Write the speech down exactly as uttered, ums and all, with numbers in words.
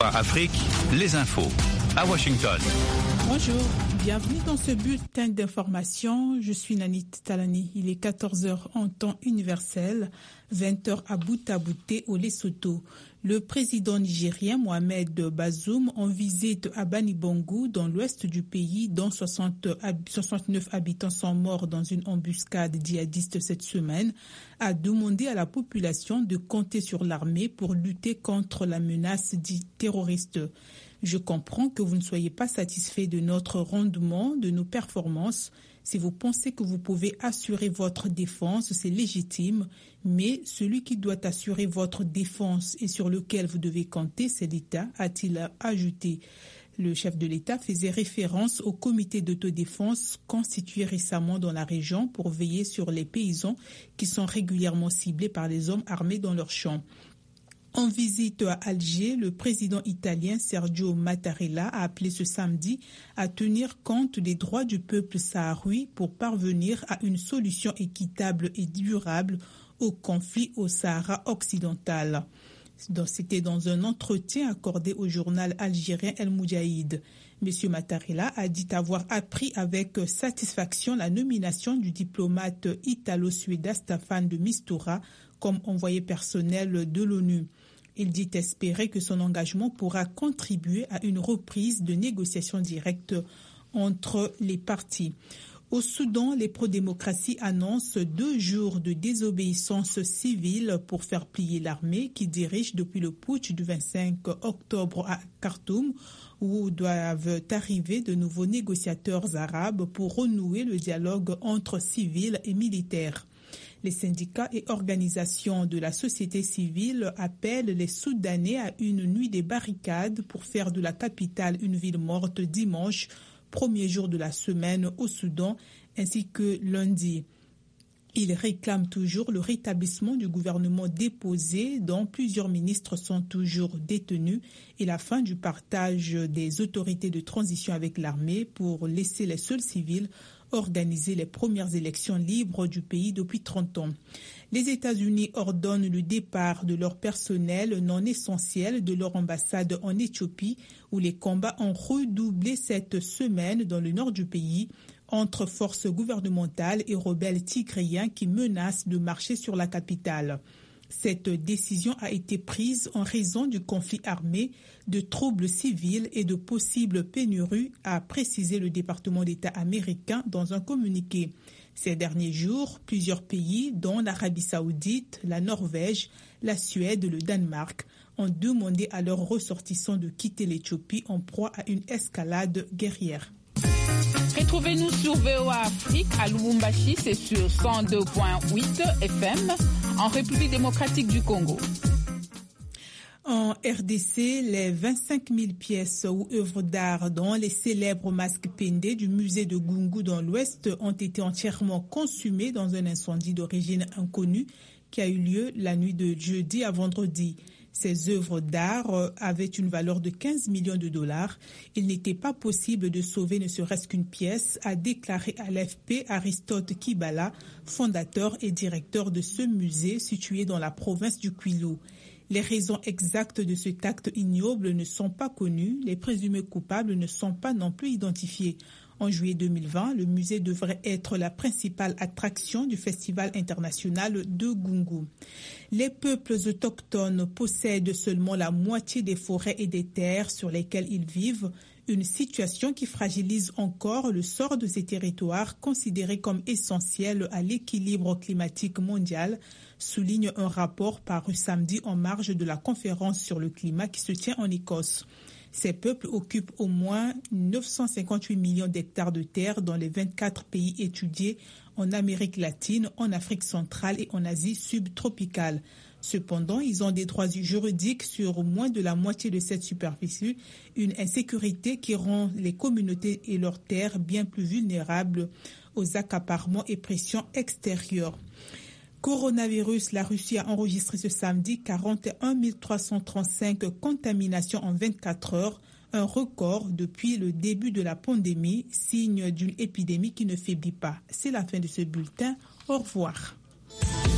Afrique, les infos à Washington. Bonjour, bienvenue dans ce bulletin d'information. Je suis Nanit Talani. Il est quatorze heures en temps universel, vingt heures à Bouta-Bouté au Lesotho. Le président nigérien Mohamed Bazoum en visite à Bani Bango dans l'ouest du pays, dont soixante, soixante-neuf habitants sont morts dans une embuscade djihadiste cette semaine, a demandé à la population de compter sur l'armée pour lutter contre la menace dite terroriste. Je comprends que vous ne soyez pas satisfait de notre rendement, de nos performances. Si vous pensez que vous pouvez assurer votre défense, c'est légitime, mais celui qui doit assurer votre défense et sur lequel vous devez compter, c'est l'État, a-t-il ajouté. Le chef de l'État faisait référence au comité d'autodéfense constitué récemment dans la région pour veiller sur les paysans qui sont régulièrement ciblés par les hommes armés dans leurs champs. En visite à Alger, le président italien Sergio Mattarella a appelé ce samedi à tenir compte des droits du peuple sahraoui pour parvenir à une solution équitable et durable au conflit au Sahara occidental. C'était dans un entretien accordé au journal algérien El Moudjahid. M. Mattarella a dit avoir appris avec satisfaction la nomination du diplomate italo-suédois Staffan de Mistura comme envoyé personnel de l'ONU. Il dit espérer que son engagement pourra contribuer à une reprise de négociations directes entre les parties. Au Soudan, les pro-démocraties annoncent deux jours de désobéissance civile pour faire plier l'armée qui dirige depuis le putsch du vingt-cinq octobre à Khartoum, où doivent arriver de nouveaux négociateurs arabes pour renouer le dialogue entre civils et militaires. Les syndicats et organisations de la société civile appellent les Soudanais à une nuit des barricades pour faire de la capitale une ville morte dimanche, premier jour de la semaine au Soudan, ainsi que lundi. Ils réclament toujours le rétablissement du gouvernement déposé dont plusieurs ministres sont toujours détenus et la fin du partage des autorités de transition avec l'armée pour laisser les seuls civils organiser les premières élections libres du pays depuis trente ans. Les États-Unis ordonnent le départ de leur personnel non essentiel de leur ambassade en Éthiopie, où les combats ont redoublé cette semaine dans le nord du pays entre forces gouvernementales et rebelles tigréens qui menacent de marcher sur la capitale. Cette décision a été prise en raison du conflit armé, de troubles civils et de possibles pénuries, a précisé le département d'État américain dans un communiqué. Ces derniers jours, plusieurs pays, dont l'Arabie saoudite, la Norvège, la Suède, le Danemark, ont demandé à leurs ressortissants de quitter l'Éthiopie en proie à une escalade guerrière. Retrouvez-nous sur V O A Afrique à Lubumbashi, c'est sur cent deux virgule huit F M, en République démocratique du Congo. En R D C, les vingt-cinq mille pièces ou œuvres d'art dont les célèbres masques Pendé du musée de Gungu dans l'Ouest ont été entièrement consumées dans un incendie d'origine inconnue qui a eu lieu la nuit de jeudi à vendredi. Ces œuvres d'art avaient une valeur de quinze millions de dollars. Il n'était pas possible de sauver ne serait-ce qu'une pièce, a déclaré à l'A F P Aristote Kibala, fondateur et directeur de ce musée situé dans la province du Kwilu. Les raisons exactes de cet acte ignoble ne sont pas connues. Les présumés coupables ne sont pas non plus identifiés. En juillet deux mille vingt, le musée devrait être la principale attraction du Festival international de Gungu. Les peuples autochtones possèdent seulement la moitié des forêts et des terres sur lesquelles ils vivent, une situation qui fragilise encore le sort de ces territoires considérés comme essentiels à l'équilibre climatique mondial, souligne un rapport paru samedi en marge de la conférence sur le climat qui se tient en Écosse. Ces peuples occupent au moins neuf cent cinquante-huit millions d'hectares de terre dans les vingt-quatre pays étudiés en Amérique latine, en Afrique centrale et en Asie subtropicale. Cependant, ils ont des droits juridiques sur moins de la moitié de cette superficie, une insécurité qui rend les communautés et leurs terres bien plus vulnérables aux accaparements et pressions extérieures. Coronavirus, la Russie a enregistré ce samedi quarante et un mille trois cent trente-cinq contaminations en vingt-quatre heures, un record depuis le début de la pandémie, signe d'une épidémie qui ne faiblit pas. C'est la fin de ce bulletin. Au revoir.